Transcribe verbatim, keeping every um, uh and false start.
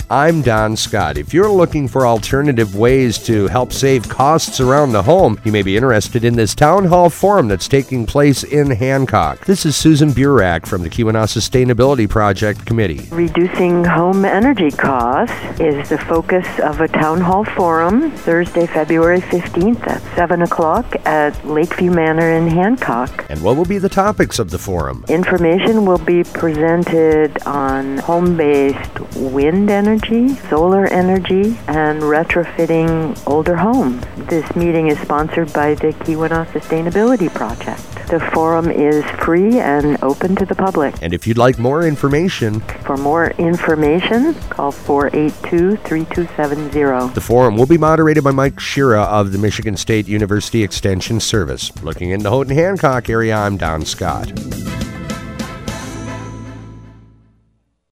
I'm Don Scott. If you're looking for alternative ways to help save costs around the home, you may be interested in this town hall forum that's taking place in Hancock. This is Susan Burak from the Keweenaw Sustainability Project Committee. Reducing home energy costs is the focus of a town hall forum Thursday, February fifteenth at seven o'clock at Lakeview Manor in Hancock. And what will be the topics of the forum? Information will be presented on home-based wind energy, solar energy, and retrofitting older homes. This meeting is sponsored by the Keweenaw Sustainability Project. The forum is free and open to the public. And if you'd like more information, For more information, call four eight two, three two seven zero. the forum will be moderated by Mike Shira of the Michigan State University Extension Service. Looking in the Houghton Hancock area, I'm Don Scott.